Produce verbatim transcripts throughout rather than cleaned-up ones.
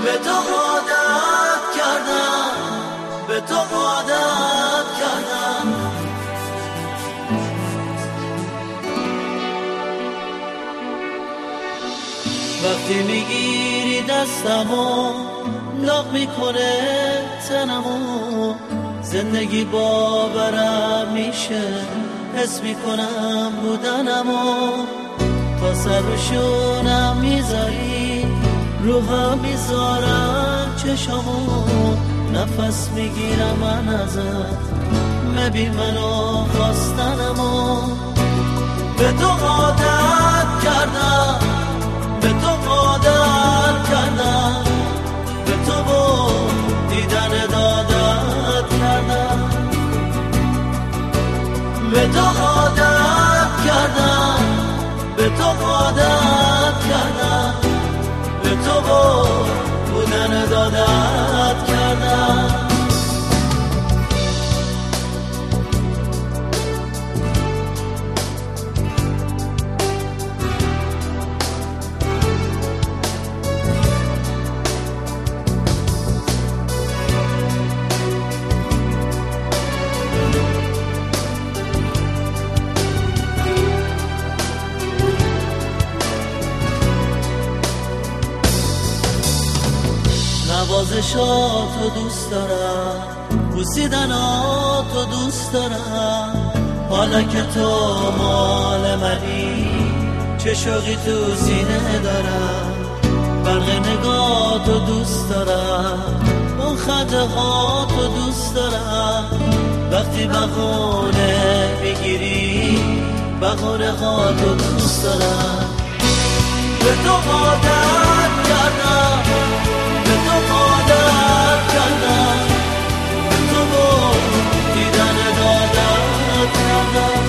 به تو عادت کردم، به تو عادت کردم. وقتی میگیری دستمو لاغ میکنه تنمو، زندگی باورم میشه، حس میکنم بودنمو. تا سر و شونم میذاری، روحم میذارم چشمو، نفس میگیرم من ازت، مبین منو خواستنمو. به تو عادت کردم، به تو عادت کردم، به تو با دیدن دادت کردم. به تو عادت کردم، به تو عادت کردم، به تو با بودن دادت کردم. نوازشاتو دوست دارم، بوسیدناتو دوست دارم. حالا که تو مال منی، چه شوقی تو سینه دارم. برق نگاهتو دوست دارم، اون خنده هاتو دوست دارم. وقتی بغونه میگیری، بغونه هاتو دوست دارم. به تو عادت کردم، به تو عادت کردم، به تو با دیدن دادت کردم.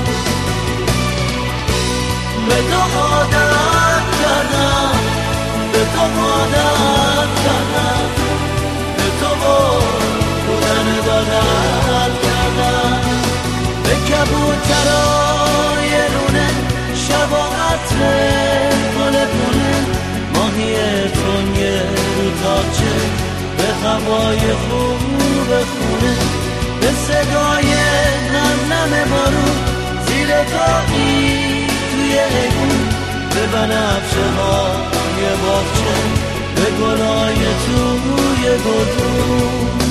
به تو عادت کردم، به تو عادت کردم، به تو با بودن دادت کردم. به کبوترای رونه، شب و عطر گل پونه، ماهی تنگ رو تاچه، به هوای خوب خونه، به صدای نم نم بارون زیر تاقی توی ایگون، به بنفشه های باغچه، به گلای توی گلدون.